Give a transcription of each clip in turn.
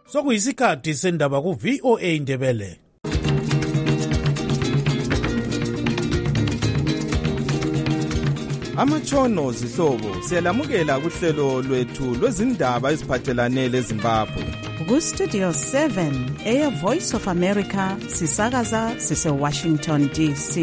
Sokuyisikhathi sendaba ku VOA Indebele. Amatshono zihlobo siyalamukela kuhlelo lwethu lwezindaba eziphathelane leZimbabwe. Ku-Studio 7 Air Voice of America sisakaza sise-Washington DC.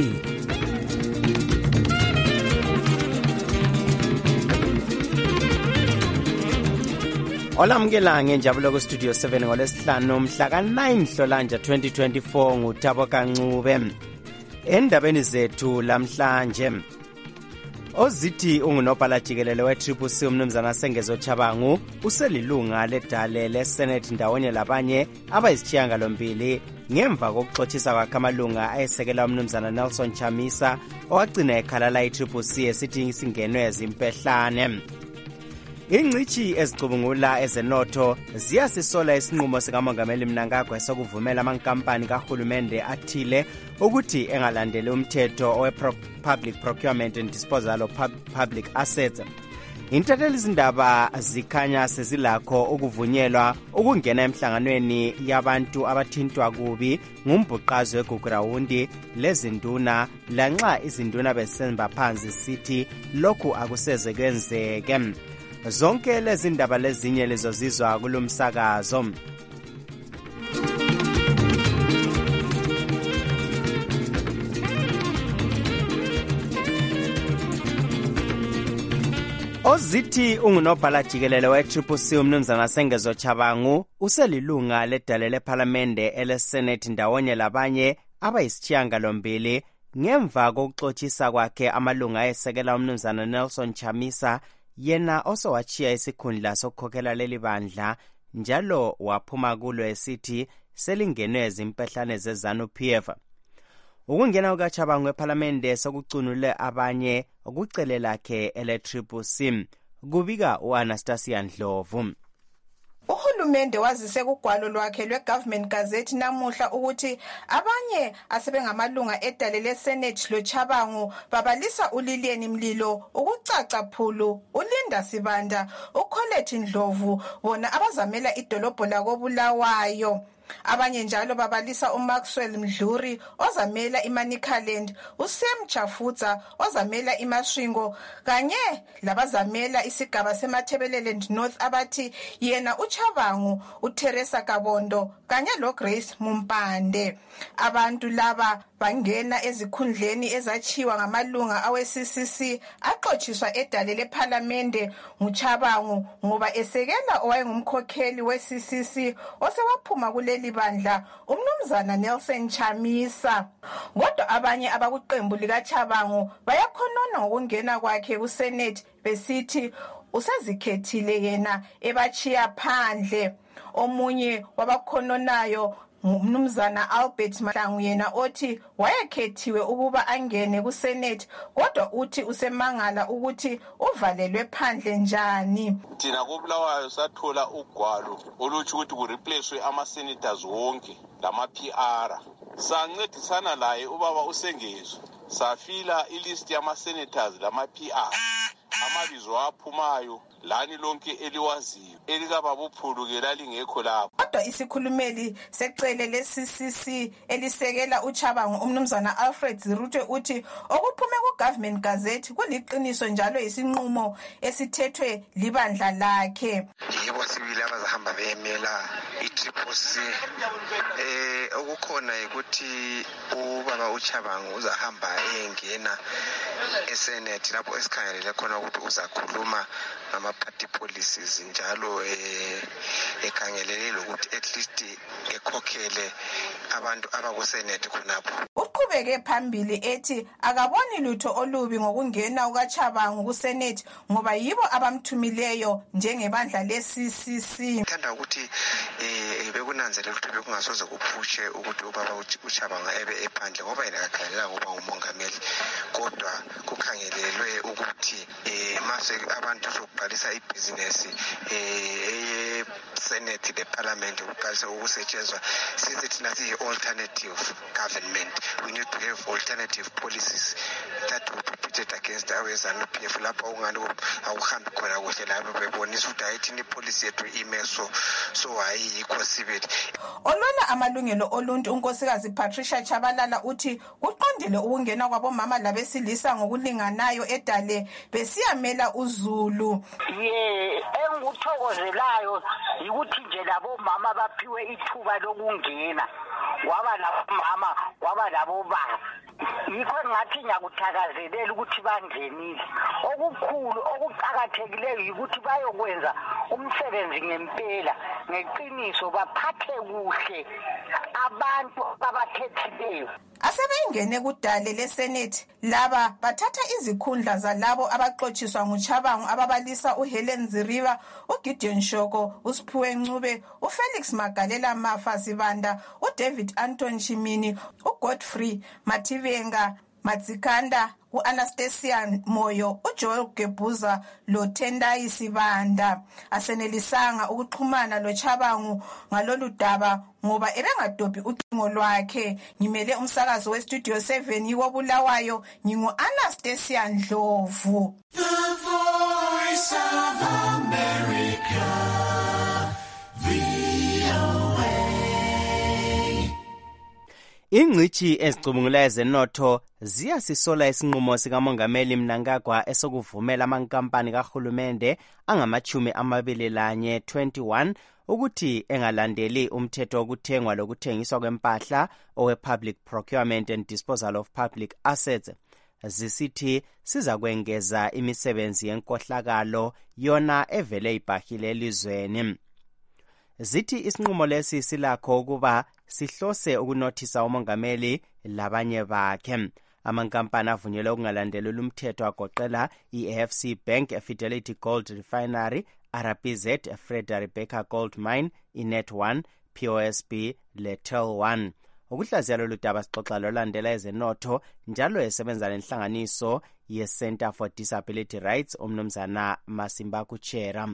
Olamukela ngenjabulo ku-Studio 7 ngolesihlanu mhla ka-9 Nhlolanja 2024 nguThabo Kancube. Endabeni zethu lamhlanje, ozithi ungunobhala jikelele we-CCC umnumzana Sengezo Tshabangu uselilunga ledale leSenate ndawonye labanye abayisishiyagalombili ngemva kokuxothisa kwakhe amalunga ayesekela umnumzana Nelson Chamisa owagcina ekhalala i-CCC esithi singenwe zimpehlane. Ingcithi ezicubungula ezenotho ziyasisola isinqumo sikamongameli Mnangagwa sokuvumela amankampani kahulumende athile ukuthi engalandeli umthetho owe-Public Procurement and Disposal of Public Assets. Intatheli izindaba zikhanya sezilakho ukuvunyelwa ukungena emhlanganweni yabantu abathintwa kubi ngumbhuqazo wegugurawundi lezinduna lanxa izinduna besenza phansi sithi lokhu akuseze kwenzeke. Zonke lezi ndaba lezinye lizozizwa kulomsakazo. Ozithi ungunobhala jikelele we-CCC umnumzana Sengezo Tshabangu uselilunga ledale lePhalamende eleSenate ndawonye labanye abayisishiyagalombili ngemva kokuxothisa kwakhe amalunga ayesekela umnumzana Nelson Chamisa, yena osowachiya isikhundla sokukhokhela leli bandla njalo waphuma kulo esithi selingenwe zimpehlane zeZANU-PF. Ukungena kukaTshabangu ePhalamende sokucunule abanye ukucele lakhe ele-CCC, kubika u-Anastasia Ndlovu. Uhulumende wazise kugwalo lwakhe lwe-Government Gazette namuhla ukuthi abanye asebengamalunga edale leSenate loTshabangu babalisa uLilian Mlilo, ukucaca phulu, uLinda Sibanda, uColette Ndlovu bona abazamela idolobho lakoBulawayo. Abanye njalo babalisa uMaxwell Mdluri ozamela iManicaland, uSam Chafutsa ozamela iMasvingo kanye labazamela isigaba seMathebeleland North abathi yena uTshabangu, uTeresa Kabondo kanye loGrace Mumpande. Abantu laba bangena ezikhundleni ezachiwa ngamalunga awe-CCC axotshiswa edale lePhalamende nguTshabangu ngoba esekela owayengumkhokheli we-CCC osewaphuma kuleli bandla umnumzana Nelson Chamisa. Kodwa abanye abakuqembu likaTshabangu bayakhonona ngokungena kwakhe kuSenate besithi usezikhethile yena ebachiya phandle. Omunye wabakhonanayo umnumzana Albert Mahlangu yena othi wayekhethiwe ukuba angene kuSenate kodwa uthi usemangala ukuthi uvalelwe phandle njani. Thina koBulawayo sathola ugwalo oluthi ukuthi kureplacewe ama-senators wonke lama-PR. Sancedisana laye ubaba uSengezo safila ilist yama-senators lama-PR. Amabizo aphumayo lani lonke eliwaziyo elikababuphulu-ke lalingekho lapho. Kodwa isikhulumeli secele le-CCC elisekela uTshabangu umnumzana Alfred Zirutwe uthi okuphume ku-Government Gazette kuliqiniso njalo isinqumo esithethwe libandla lakhe. Yibo sibili abazahamba beyemela i-CCC. Okukhona ukuthi ubaba uTshabangu uzahamba engena eSenate lapho esikhangelele khona ukuthi uzakhuluma ngama-party policies njalo ekhangelele lokuthi at least ekhokhele abantu abakuSenate khonapho. Uqhubeke phambili ethi akaboni lutho olubi ngokungena kukaTshabangu kuSenate ngoba yibo abamthumileyo njengebandla le-CCC. Thanda ukuthi bekunanzelela ukuthi bekungasoze kuphushe ukuthi ubaba uTshabangu ebe ephandle ngoba yena akakhalela ukuba umongameli, kodwa kukhangelelwe ukuthi mase abantu zokubhalisa ibhizinesi Senate leParliament ukuqalisa ukusetshenzwa sithi thina siyi-alternative government. We need to have alternative policies that will be united against awe-ZANU-PF lapho ungani awuhambi khona kuhle lapho bebonisa ukuthi ayithini ipolicy yethu ime so ayikho sibili. Olona amalungelo oluntu unkosikazi Patricia Chabalala uthi kuqondile ukungena kwabomama labesilisa ngokulinganayo edale besiyamela uZulu. Engikuthokozelayo ukuthi nje labomama baphiwe ithuba lokungena, waba labomama waba labobaba. Yikho ngathi ngiyakuthakazelela ukuthi bangenile. Okukhulu okuqhakathekileyo ukuthi bayokwenza umsebenzi ngempela ngeqiniso, baphathe kuhle abantu abathethileyo. Asebengene kudale leSenate laba bathatha izikhundla zalabo abaxotshiswa nguChabangu ababalisa uHelen Ziriba, uGideon Shoko, uSiphiwe Ncube, uFelix Magalela Mafa Sibanda, uDavid Anton Chimini, uGodfrey Mativenga Matsikanda, u-Anastasia Moyo, uJoel Gebuza loTendai Sibanda. Asenelisanga ukuxhumana loChabangu ngalolu daba ngoba ebengadobhi ucingo lwakhe. Ngimele umsakazo weStudio 7 yiwobulawayo, ngingu-Anastasia Ndlovu. The Voice of America, VOA. Ingcithi ezicubungula ezenotho ziyasisola isinqumo sikamongameli Mnangagwa esokuvumela amankampani kahulumende angama-21 21 ukuthi engalandeli umthetho wokuthengwa lokuthengiswa kwempahla owe-Public Procurement and Disposal of Public Assets. Zisithi sizakwengeza imisebenzi yenkohlakalo yona evele ibhahile elizweni. Zithi isinqumo lesi silakho ukuba sihlose ukunothisa umongameli labanye bakhe. Amankampani avunyelwe ukungalandeli umthetho agoqela iAFC Bank, Fidelity Gold Refinery, RBZ, Frederick Baker Gold Mine, iNet1, POSB, Letel1. Ukuhlaziya lolu daba sixoxa lolandela ezenotho njalo esebenza lenhlanganiso ye-Center for Disability Rights uMnumzana Masimba Kuchera.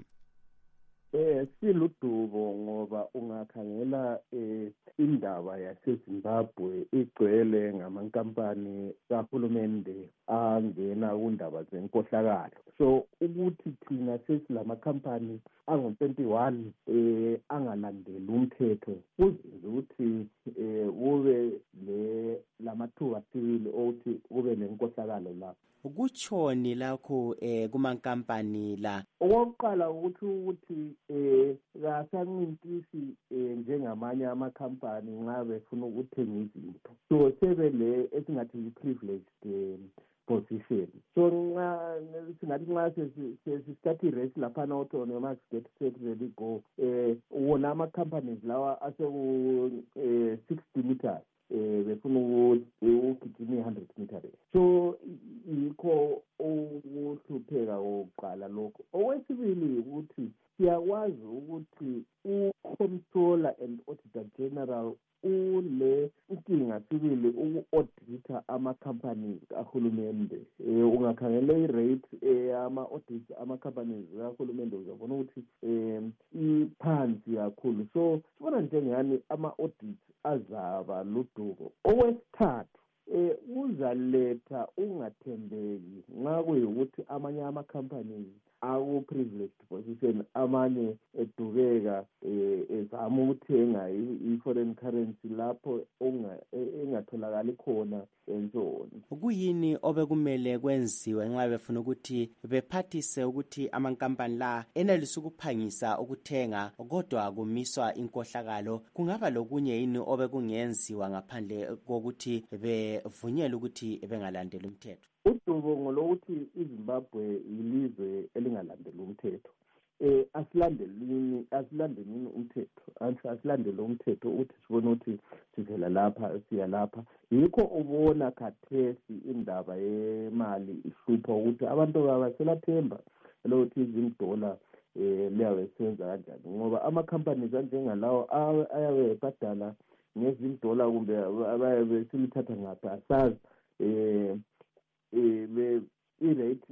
Siludubo ngoba ungakhangela indaba yaseZimbabwe igcwele ngamankampani kahulumende angena kundaba zenkohlakalo. So ukuthi thina sesilamakhampani angu-21 angalandeli umthetho kuzenza ukuthi kube lamathuba sibili okuthi kube nenkohlakalo lapho. Ukutshoni lakho kumankampani la? Okokuqala ukuthi kasancintisi njengamanye amakhampani nxa befuna ukuthenga izinto. So sebele esingathi i-privileged position. So singathi nxa sesithatha i-race laphana autonomous get set ready go, wona ama-companies lawa aseku-60 meters befuna ukugijima 100 meters. So yikho ukuhlupheka kokuqala lokho. Okwesibili ukuthi siyakwazi ukuthi uController and Auditor General ule inkinga sibili uku-audita ama-companies kahulumende. Ungakhangela i-rate ama-audits ama-companies kahulumende uzabona ukuthi iphansi kakhulu. So sibona njengani ama-audits azaba ludubo. Okwesithathu uzaletha ungathembeki nxa kuyikuthi amanye ama-companies aku-privileged position, amanye edubeka ezama ukuthenga i-foreign currency lapho engatholakali khona and so on. Kuyini obekumele kwenziwe nxa befuna ukuthi bephathise ukuthi amankampani la enelisa ukuphangisa ukuthenga kodwa kumiswa inkohlakalo? Kungaba lokunye yini obekungenziwa ngaphandle kokuthi bevunyelwe ukuthi bengalandeli umthetho? Udubo ngolokuthi iZimbabwe yilizwe elingalandeli umthetho. Asilandelini umthetho. Asilandele umthetho ukuthi sibone ukuthi sivela lapha siya lapha. Yikho ubona khathesi indaba yemali ihlupha ukuthi abantu babaselathemba lokuthi $1 liyabe senza kanjani ngoba ama-companies anjengalawo ayabe ebhadala $10 kumbe abayabe silithatha ngaphi asazi. I-rate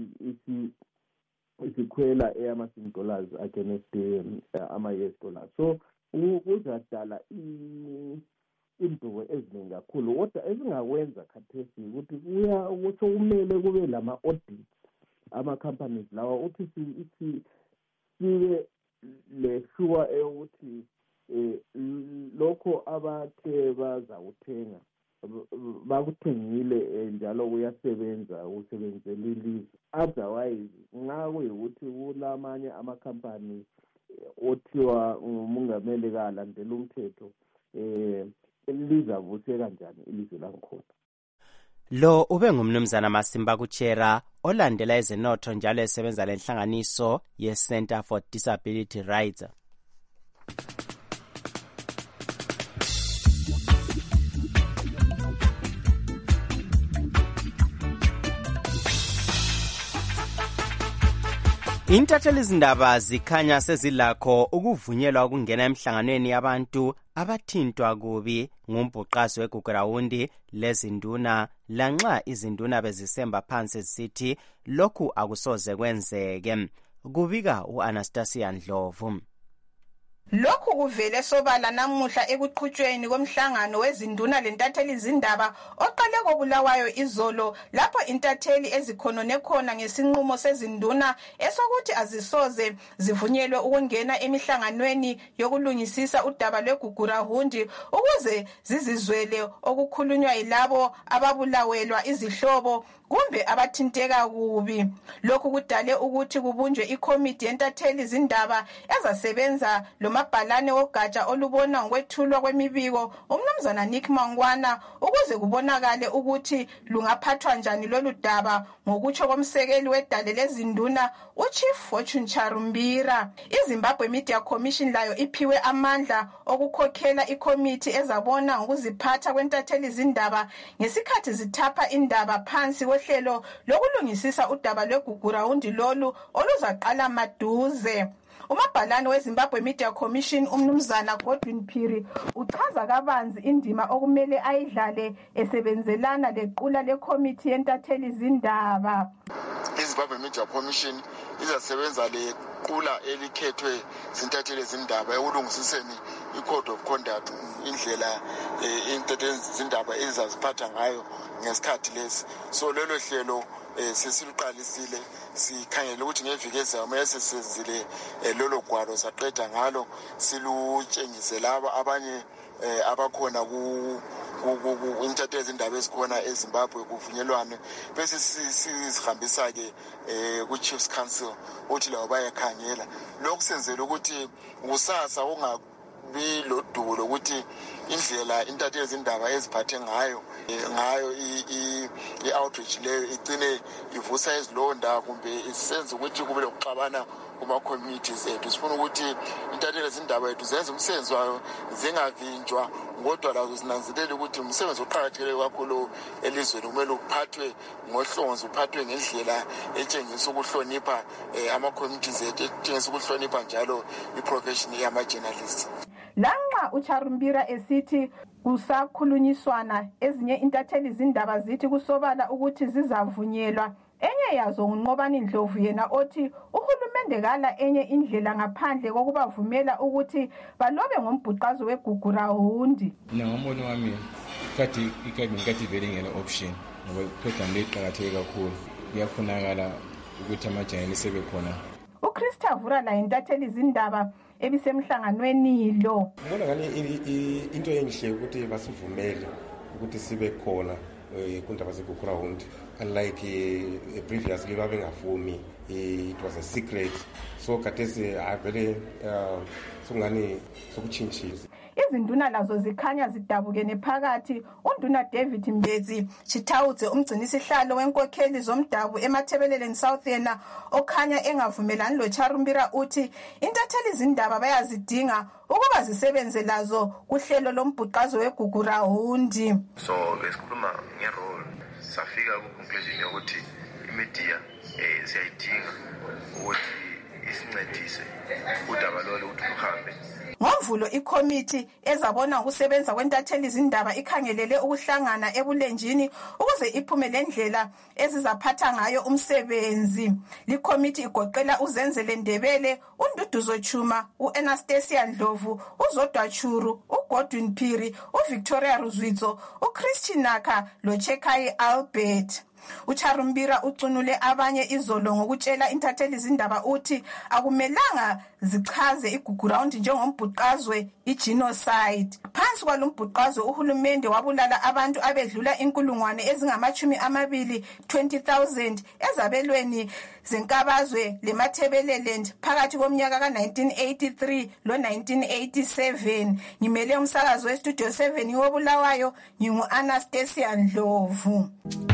isikhwela $10 against ama-US dollars. So kuzadala indubo eziningi kakhulu. Kodwa ezingakwenza khathesi ukuthi sokumele kube lama-audits ama-companies lawa ukuthi sibe le-sure eyokuthi lokho abathe bazakuthenga bakuthengile njalo kuyasebenza usebenzela ilizwe. Otherwise nxa kuyikuthi kulamanye amakhampani othiwa ngumongameli kalandela umthetho lizavuse kanjani ilizwe lankhona. Lo ube ngumnumzana Masimba Kuchera olandela ezenotho njalo esebenza lenhlanganiso ye-Center for Disability Rights. Intatheli izindaba zikhanya sezilakho ukuvunyelwa ukungena emhlanganweni yabantu abathintwa kubi ngumbhuqazi weGugurawundi lezinduna lanxa izinduna bezisemba phansi zisithi lokhu akusoze kwenzeke. Kubika u-Anastasia Ndlovu. Lokhu kuvele sobala namuhla ekuqhutshweni komhlangano wezinduna lentatheli izindaba oqale koBulawayo izolo lapho intatheli ezikhonone khona ngesinqumo sezinduna esokuthi azisoze zivunyelwe ukungena emihlanganweni yokulungisisa udaba lweGugurawundi ukuze zizizwele okukhulunywa yilabo ababulawelwa izihlobo kumbe abathinteka kubi. Lokhu kudale ukuthi kubunjwe ikomiti yentatheli izindaba ezasebenza lomabhalane wogatsha olubona ngokwethulwa kwemibiko umnumzana Nick Mangwana ukuze kubonakale ukuthi lungaphathwa njani lolu daba ngokutsho komsekeli wedale lezinduna uChief Fortune Charumbira. iZimbabwe Media Commission layo iphiwe amandla okukhokhela ikomiti ezabona ngokuziphatha kwentatheli izindaba ngesikhathi zithapha indaba phansi kohlelo lokulungisisa udaba lweGugurawundi lolu oluzaqala maduze. Umabhalane weZimbabwe Media Commission umnumzana Godwin Phiri uchaza kabanzi indima okumele ayidlale esebenzelana lequla lekomiti yentatheli izindaba. iZimbabwe Media Commission izasebenza lequla elikhethwe zintatheli izindaba ekulungisiseni i-code of conduct indlela intatheli izindaba ezaziphatha ngayo ngesikhathi lesi. So lelo hlelo sesiluqalisile sikhangele ukuthi ngeviki ezayo mase senzile lolo gwalo saqeda ngalo silutshengise laba abanye abakhona ku intatheli izindaba ezikhona eZimbabwe kuvunyelwane bese sizihambisa ke ku-Chiefs Council uthi lawo bayakhangela. Lokhu senzele ukuthi kusasa bilodulo ukuthi indlela intatheli izindaba eziphathe ngayo i-outreach leyo igcine ivusa izilonda kumbe isenze ukuthi kube lokuxabana kuma-communities ethu. Sifuna ukuthi intatheli izindaba ethu zenze umsebenzi wayo zingavinjwa kodwa lazo zinanzelele ukuthi umsebenzi oqakathekile kakhulu elizweni kumele uphathwe ngohlonzi uphathwe ngendlela etshengisa ukuhlonipha ama-communities ethu etshengisa ukuhlonipha njalo i-profession yama-journalists. Lanxa uCharumbira esithi kusakhulunyiswana ezinye intatheli izindaba zithi kusobala ukuthi zizavunyelwa. Enye yazo nguNqobani Ndlovu yena othi uhulumende kala enye indlela ngaphandle kokubavumela ukuthi balobe ngombhuqazo weGugurawundi. Ngombono wami kathi ikhathi vele ngela option ngoba program leqhakatheke kakhulu kuyafunakala ukuthi amajayeli sebekhona. uChrista Vura la intatheli izindaba ebisemhlanganweni lo. Ngibona ngani into enhle ukuthi basivumele ukuthi sibe khona kundaba zeGugurawundi. Unlike previously babengavumi, it was a secret. So kathesi avele sokungani sokuchintshisa. Izinduna lazo zikhanya zidabukene phakathi. Unduna David Mbezi Chitawudze umgcinisihlalo wenkokheli zomdabu eMathebeleleni South yena okhanya engavumelani loCharumbira uthi intatheli izindaba bayazidinga ukuba zisebenze lazo kuhlelo lombhuqazo weGugurawundi. So besikhuluma ngerole safika ku-conclusion yokuthi imedia siyayidinga ukuthi isincedise udaba lolo ukuthi luhambe. Ngomvulo ikomiti ezabona ukusebenza kwentatheli izindaba ikhangelele ukuhlangana ebulenjini ukuze iphume lendlela ezizaphatha ngayo umsebenzi. Likomiti igoqela uZenzele Ndebele, uNduduzo Chuma, uAnastasia Ndlovu, uZodwa Churu, uGodwin Phiri, uVictoria Ruzwitso, uChristian Naka loChekai Albert. uCharumbira ucunule abanye izolo ngokutshela intatheli izindaba uthi akumelanga zichaze iguguraundi njengombhuqazwe igenocide. Phansi kwalombhuqazwe uhulumende wabulala abantu abedlula inkulungwane ezingama-20 20,000 ezabelweni zenkabazwe leMatabeleland phakathi komnyaka ka-1983 lo-1987. Ngimele umsakazo weStudio 7 wobulawayo, ngingu-Anastasia Ndlovu.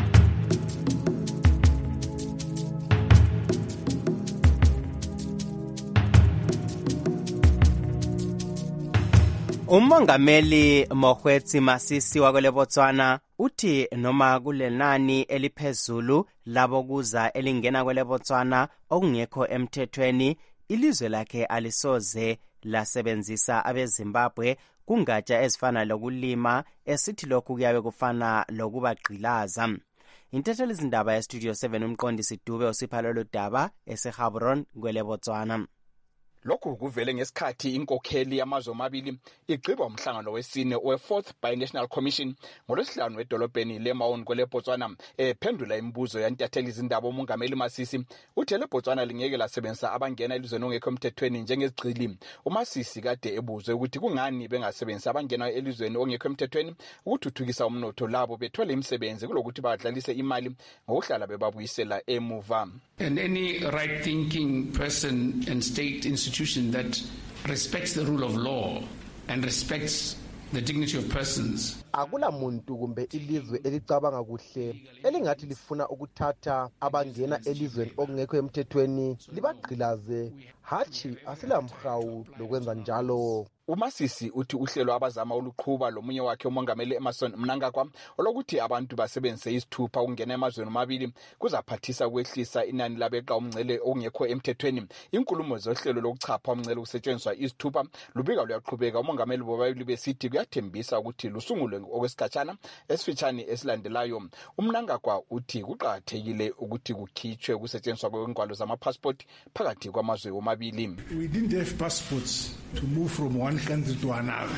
Umongameli Mokgweetsi Masisi wakwele Botswana uthi noma kulenani eliphezulu labokuza elingena kwele Botswana okungekho emthethweni, ilizwe lakhe alisoze lasebenzisa abeZimbabwe kungatsha ezifana lokulima, esithi lokhu kuyabe kufana lokubagqilaza. Intatheli izindaba yeStudio 7 umqondisi Dube usipha lolu daba eseGaborone kwele Botswana. Lokhu kuvele ngesikhathi inkokheli yamazwe amabili igqiba umhlangano wesine we4th Binational Commission ngolwesihlanu edolobheni leMaun kwele Botswana. Ephendula imibuzo yantatheli izindaba umongameli Masisi uthe le Botswana lingeke lasebenzisa abangena elizweni ongekho emthethweni njengezigcili. uMasisi kade ebuzwe ukuthi kungani bengasebenzisa abangena elizweni ongekho emthethweni ukuthuthukisa umnotho labo bethole imisebenzi kulokuthi badlalise imali ngokuhlala bebabuyisela emuva. And any right-thinking person and state institution that respects the rule of law and respects the dignity of persons. Akula muntu kumbe ilizwe elicabanga kuhle elingathi lifuna ukuthatha abangena elizweni okungekho emthethweni libagqilaze. Hachi asilamhawu lokwenza njalo. uMasisi uthi uhlelo abazama uluqhuba lomunye wakhe umongameli Emmerson Mnangagwa olokuthi abantu basebenzise isithupha ukungena emazweni amabili kuzaphathisa ukwehlisa inani labeqa umngcele ongekho emthethweni. Inkulumo zohlelo lokuchapha umngcele kusetshenziswa isithupha lubika luyaqhubeka. Umongameli bobabili besithi kuyathembisa ukuthi lusungulwe okwesikhatshana esifitshane esilandelayo. uMnangagwa uthi kuqakathekile ukuthi kukhitshwe kusetshenziswa kwengwalo zamapassport phakathi kwamazwe omabili. We didn't have passports to move from one country to another.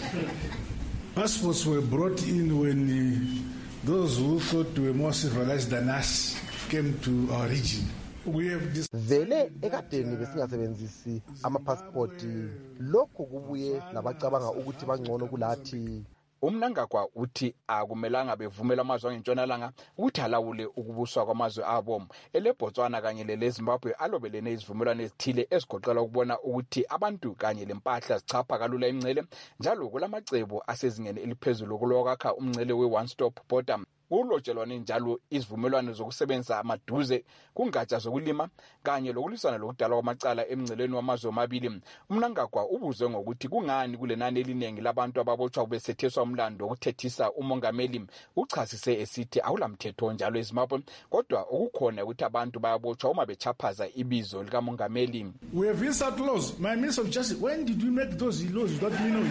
Passports were brought in when those who thought were more civilized than us came to our region. We have this vele ekadeni besingasebenzisi amapassport, lokho kubuye labacabanga ukuthi bangcono kulathi. uMnangagwa uthi akumelanga bevumela amazwe angentshonalanga ukuthi alawule ukubuswa kwamazwe abo. EleBotswana kanye leZimbabwe alobelene izivumelwano ezithile ezigoqela ukubona ukuthi abantu kanye lempahla zichapha kalula imngcele, njalo kulamacebo asezingeni eliphezulu kulokakha umngcele we-one stop border. Kulotshelwane njalo izivumelwano zokusebenza amaduze kungatsha zokulima kanye lokulisana lokudala kwamacala emngceleni wamazwe amabili. uMnangagwa ubuzwe ngokuthi kungani kulenani eliningi labantu ababotshwa besetheswa umlando wokuthethisa umongameli. Uchasise esithi awulamthetho njalo eZimbabwe, kodwa ukukhona ukuthi abantu bayabotshwa uma bechaphaza ibizo likamongameli. We have insert laws. My Minister of Justice, when did you make those laws without me knowing?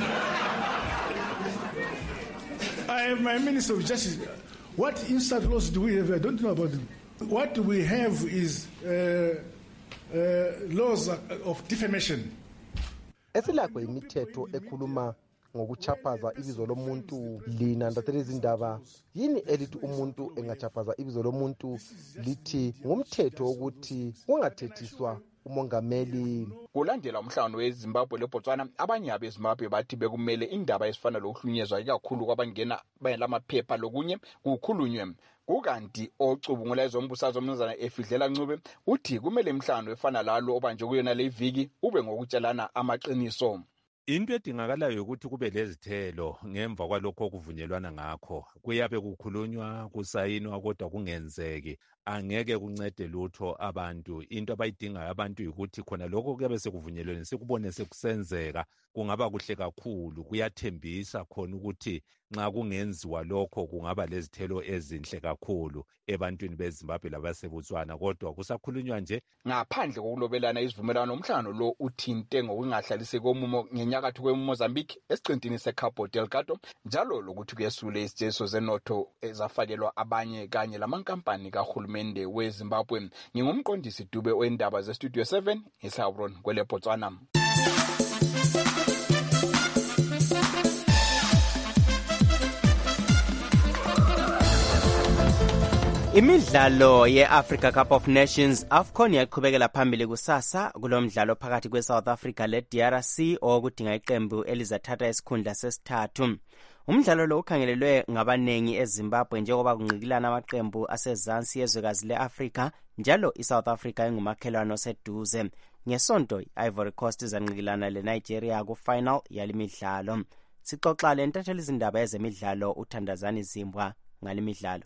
I have my Minister of Justice. What insert laws do we have? I don't know about them. What we have is laws of defamation. Esilakho imithetho ekhuluma ngokuchaphaza ibizo lomuntu. Lina ndathele izindaba yini elithi umuntu engachaphaza ibizo lomuntu lithi ngumthetho ukuthi kungathethiswa umongameli. Kulandela umhlangano weZimbabwe leBotswana, abanye abeZimbabwe bathi bekumele indaba esifana lokuhlunyezwa ikakhulu kwabangena bayelamaphepha lokunye kukhulunywe. Kukanti ocubungula ezombusazwe umnumzana Efidlela Ncube uthi kumele imhlangano efana lalo obanje kuyona le viki ube ngokutshelana amaqiniso. Into edingakalayo ukuthi kube lezithelo ngemva kwalokho okuvunyelwana ngakho. Kuyabe kukhulunywa kusayinwa kodwa kungenzeki. Angeke kuncede lutho abantu. Into abayidingayo abantu ukuthi khona lokho kuyabe sekuvunyelweni sikubone sekusenzeka kungaba kuhle kakhulu. Kuyathembisa khona ukuthi nxa kungenziwa lokho kungaba lezithelo ezinhle kakhulu ebantwini beZimbabwe labaseBotswana, kodwa kusakhulunywa nje. Ngaphandle kokulobelana izivumelwano, umhlangano lo uthinte ngokungahlaliseki komumo ngenyakatho kweMozambique esiqintini seCabo Delgado, njalo lokuthi kuyesule izitsheliso zenotho ezafakelwa abanye kanye lamankampani kahulumende weZimbabwe. Ngingumqondisi Dube wendaba zeStudio 7 eGaborone kwele Botswana. Imidlalo ye-Africa Cup of Nations AFCON yaqhubekela phambili kusasa kulomdlalo phakathi kwe-South Africa le-DRC okudinga iqembu elizathatha isikhundla sesithathu. Umdlalo lo ukhangelelwe ngabanengi eZimbabwe njengoba kunqikilana amaqembu asezansi yezwekazi le-Afrika njalo iSouth Africa ingumakhelwane oseduze. Ngesonto i-Ivory Coast izanqikilana le-Nigeria ku-final yalimidlalo. Sixoxa lentatheli izindaba ezemidlalo uThandazani Zimbwa ngalimidlalo.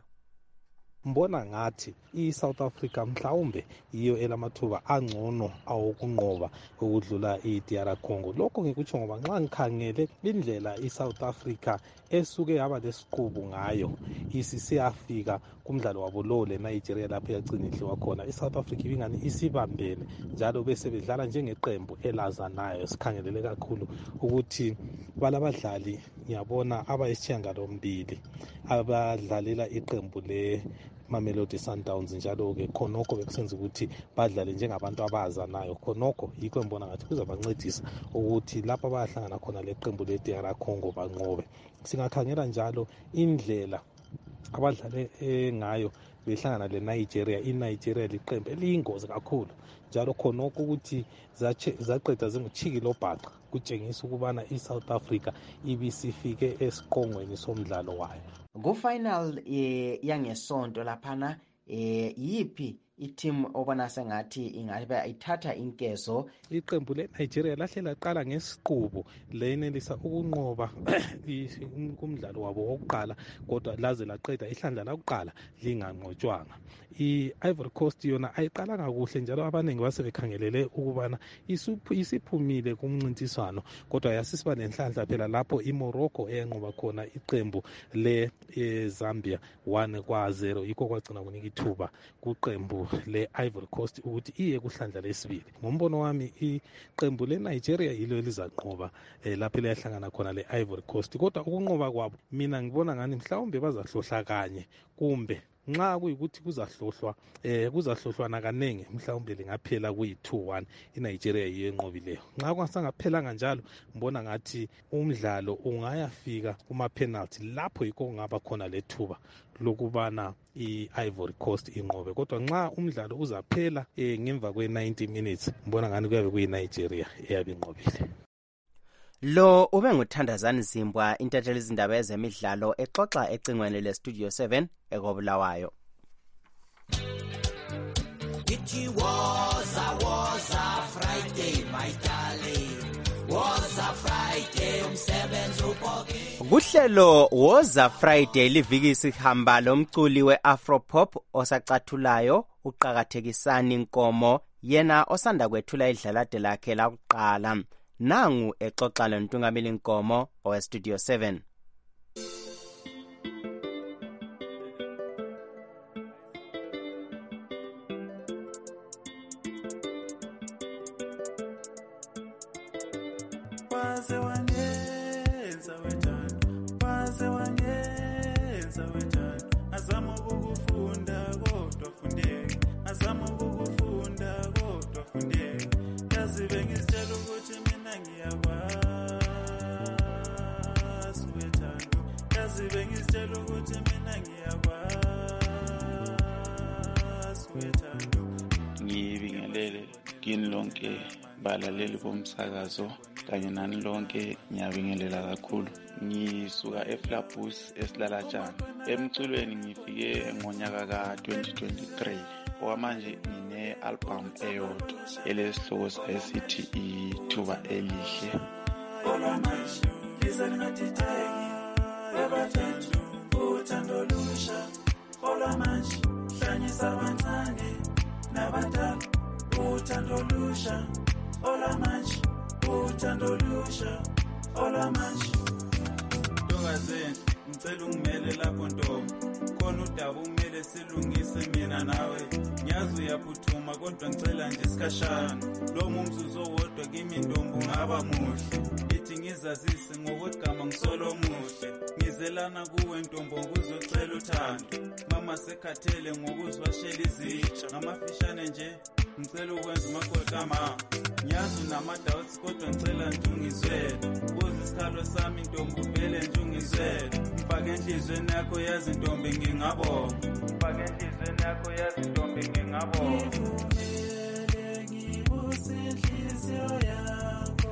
Mbona ngathi iSouth Africa mhlawumbe iyo elamathuba angcono awokunqoba ukudlula iDR Congo. Lokho ngikutsho ngoba nxa ngikhangele indlela iSouth Africa esuke yaba lesiqubu ngayo isiyafika kumdlalo wabo lo leNigeria lapho yagcinidliwa khona. iSouth Africa ibingani isibambene njalo bese bedlala njengeqembu elazanayo. Sikhangelele kakhulu ukuthi balabadlali ngiyabona abayisishiyagalombili abadlalela iqembu le Mamelodi Sundowns njalo ke khonokho bekusenza ukuthi badlale njengabantu abazanayo. Khonokho yikho ngibona ngathi kuzabancedisa ukuthi lapha bayahlangana khona leqembu leDR Congo banqobe. Singakhangela njalo indlela abadlale ngayo behlangana leNigeria. iNigeria liqembu eliyingozi kakhulu njalo khonokho ukuthi zaqeda zinguchikilo bhaqa kutshengisa ukubana iSouth Africa ibisifike esiqongweni somdlalo wayo. Ku-final yangesonto laphana yipi i-team obona sengathi ingabe ithatha inkezo? Iqembu leNigeria lahle laqala ngesiqubu lenelisa ukunqoba kumdlalo wabo wokuqala kodwa laze laqeda ihlandla lokuqala linganqotshwanga. I-Ivory Coast yona ayiqalanga kuhle njalo abaningi basebekhangelele ukubana isiphumile kumncintiswano kodwa yasisiba nenhlanhla phela lapho iMorocco eyanqoba khona iqembu leZambia 1-0. Yikho kwagcina kunika ithuba kuqembu le-Ivory Coast ukuthi iye kuhlandla lesibili. Ngombono wami iqembu leNigeria yilo elizanqoba lapho liyahlangana khona le-Ivory Coast kodwa ukunqoba kwabo mina ngibona ngani mhlawumbe bazahlohla kanye kumbe nxa kuyikuthi kuzahlohlwana kanengi mhlawumbe lingaphela kuyi-2-1 iNigeria yiyo enqobileyo. Nxa kungasangaphelanga njalo ngibona ngathi umdlalo ungayafika kuma-penalty lapho yikho kungaba khona lethuba lokubana i-Ivory Coast inqobe kodwa nxa umdlalo uzaphela ngemva kwe-90 minutes ngibona ngani kuyabe kuyiNigeria eyabe inqobile. Lo ube nguThandazani Zimbwa intatheli izindaba ezemidlalo exoxa ecingweni leStudio 7 ekobulawayo. It was a Friday my darling, was a Friday umsebenzi uphokile. Kuhlelo Woza Friday liviki sihamba lomculi we-Afropop osacathulayo uqhakathekisani Nkomo yena osanda kwethula idlalade lakhe lakuqala. Nangu exoxa lentungameli Nkomo oweStudio 7. Ngibingelele kini lonke balaleli bomsakazo kanye nani lonke ngiyabingelela kakhulu. Ngisuka eFlabus esilalatshana. Emculweni ngifike ngonyaka ka-2023. Okwamanje ngine album eyodwa elesihloko sayo Ithuba Elihle. Olamanje lizengatithengi ebathethu uthando lusha. Olamanje hlanyisa abancane nabadala uthando lusha. Olamanje uthando lusha. Olamanje Ntokazenhle ngicela ungimele lapho ntombi khona udaba umele silungise mina nawe ngiyazi uyaphuthuma kodwa ngicela nje isikhashana lo umzuzu owodwa kimi ntombi ungaba muhle ithi ngizazise ngokwegama ngisolo muhle ngizelana kuwe ntombi ngizocela uthando mama sekhathele ngokuzwashela izitsha ngamafishane nje ngicela ukwenza umakhohlama ngiyazi unama-doubts kodwa ngicela nje ungizwele ubuze isikhalo sami ntombi uvele nje ungizwele mfake enhlizweni yakho yazi ntombi ngingabonga mfake enhlizweni yakho yazintombi ngingabonga. Ngivumele ngibuse inhliziyo yakho.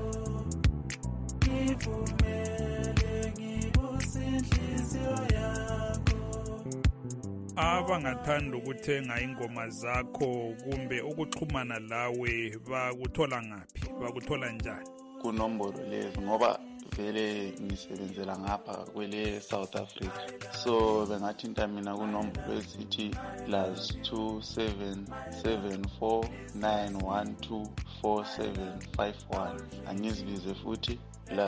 Ngivumele ngibuse inhliziyo yakho. Abangathanda ukuthenga ingoma zakho kumbe ukuxhumana lawe bakuthola ngaphi, bakuthola njani? Kunombolo lezi ngoba vele ngisebenzela ngapha kwele South Africa, so bengathinta mina kunombolo ezithi +27749124751. Angizibize futhi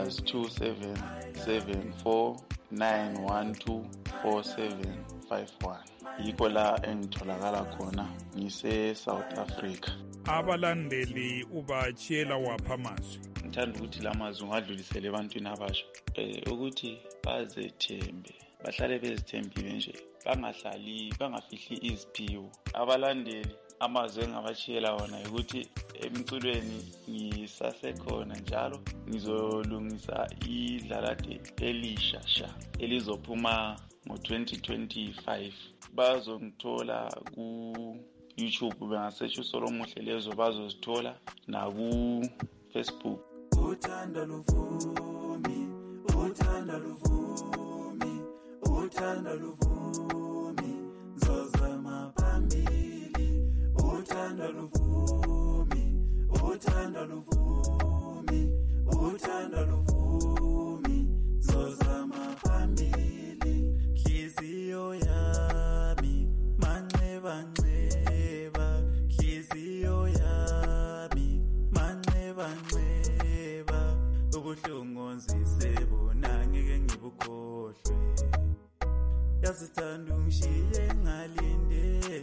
+27749124751. Yikho la engitholakala khona, ngise South Africa. Abalandeli ubachiyela wapha amazwi? Ngithanda ukuthi la mazwi ngadlulisele ebantwini abasha ukuthi bazethembe, bahlale bezithembile nje, bangafihli iziphiwo. Abalandeli amazwi engabachiyela wona ukuthi emculweni ngisasekhona njalo ngizolungisa idlalade elisha elizophuma ngo-2025. Bazongithola ku-YouTube, bengasetsho Solomuhle lezo bazozithola, naku-Facebook. Uthanda luvumi, uthanda luvumi, uthanda luvumi, zozama phambili. Uthanda luvumi, uthanda luvumi, uthanda luvumi, zozama phambili. Hliziyo yami manxeba nxeba, hliziyo yami manxeba nxeba, ubuhlungu nzisebona ngeke ngibukhohlwe, yazithanda ungishiye ngalindele.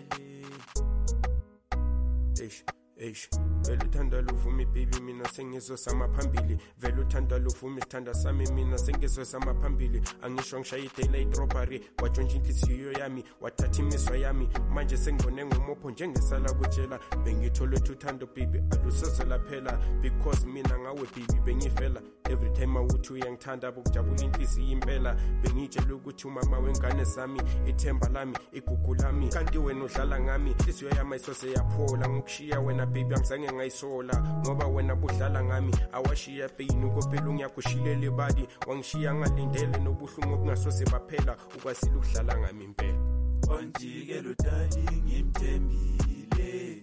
Vele uthanda luvumi baby, mina sengizosama phambili. Vele uthanda luvumi sithanda sami, mina sengizosama phambili. Angisho ngishaya i-daylight robbery, watshontsha inhliziyo yami, wathatha imiswa yami. Manje sengibone ngomopho njengesala kutshela. Bengitholwe uthando baby, alusoze laphela, because mina ngawe baby bengifela. Every time awuthi uyangithanda bokujabula inhliziyo impela. Bengitshela ukuthi umama wengane zami, ithemba lami, igugu lami, kanti wena udlala ngami. Inhliziyo yami ayisose yaphola ngokushiya wena baby, angizange ngayisola ngoba wena budlala ngami. Awashiya pain ukopela ungiyakushilela ibadi, wangishiya ngalindele nobuhlungu obungasose baphela, ukwasile ukudlala ngami impela. Wanjikela udali ngimthembile,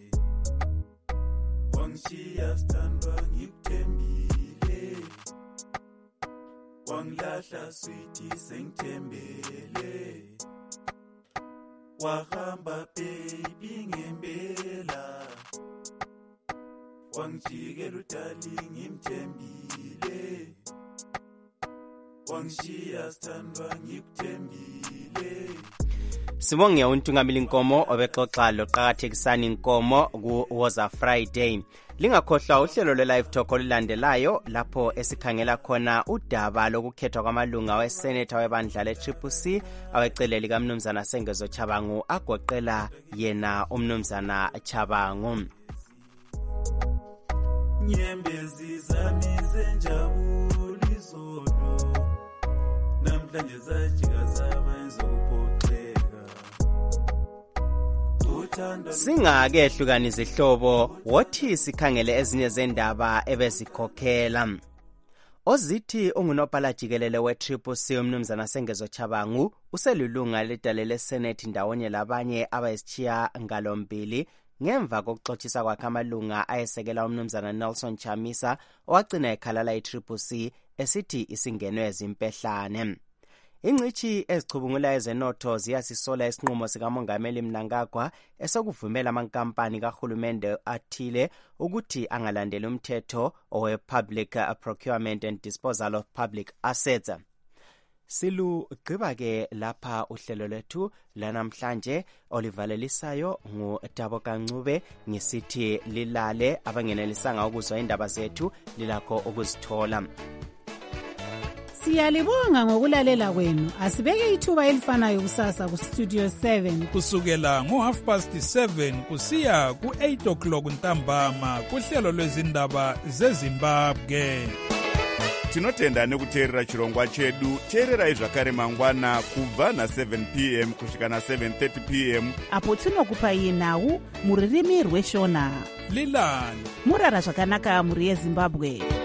wangishiya sithandwa ngikuthembile, wangilahla sweetie sengithembele, wahamba baby ngempela, wangijikela udali ngimthembile, wangishiya sithandwa ngikuthembile. Sibonge uNtungamili Nkomo obexoxa loqakathekisani Nkomo ku-Woza Friday. Lingakhohlwa uhlelo lwe-Live Talk olulandelayo lapho esikhangela khona udaba lokukhethwa kwamalunga weseneta webandla le-CCC awecele likaMnumzana Sengezo Chabangu agoqela yena uMnumzana Chabangu. Nyembezi zami zenjabulo izolo, namhlanje zajika zaba ezokuphoxeka. Singake hlukana izihlobo, wothi sikhangele ezinye zendaba ebezikhokhela. Ozithi ungunobhala jikelele we-CCC uMnumzana Sengezo Chabangu uselulunga ledale leSenate ndawonye labanye abayisitshiya ngalombili ngemva kokuxoxisa kwakhe amalunga ayesekela uMnumzana Nelson Chamisa owagcina ekhalala i-CCC esithi isingenwe ezimpehlane. Ingcithi ezichubungula ezenotho ziyasisola isinqumo sikaMongameli Mnangagwa esokuvumela amankampani kahulumende athile ukuthi angalandeli umthetho owe-Public Procurement and Disposal of Public Assets. Silugqiba ke lapha uhlelo lwethu lanamhlanje olivalelisayo nguTabo Kancube ngisithi lilale, abangenelisanga ukuzwa indaba zethu lilakho ukuzithola. Siyalibonga ngokulalela kwenu. Asibeke ithuba elifanayo kusasa ku Studio 7 kusukela ngo7:30 kusiya ku8 o'clock ntambama kuhlelo lwezindaba zeZimbabwe. tinotenda nekuteerera chirongwa chedu. teererai zvakare mangwana kubva na7 p.m. kusvika na7:30 p.m. apo tinokupai nhau muririmi rweshona. lilani murara zvakanaka mhuri yezimbabwe.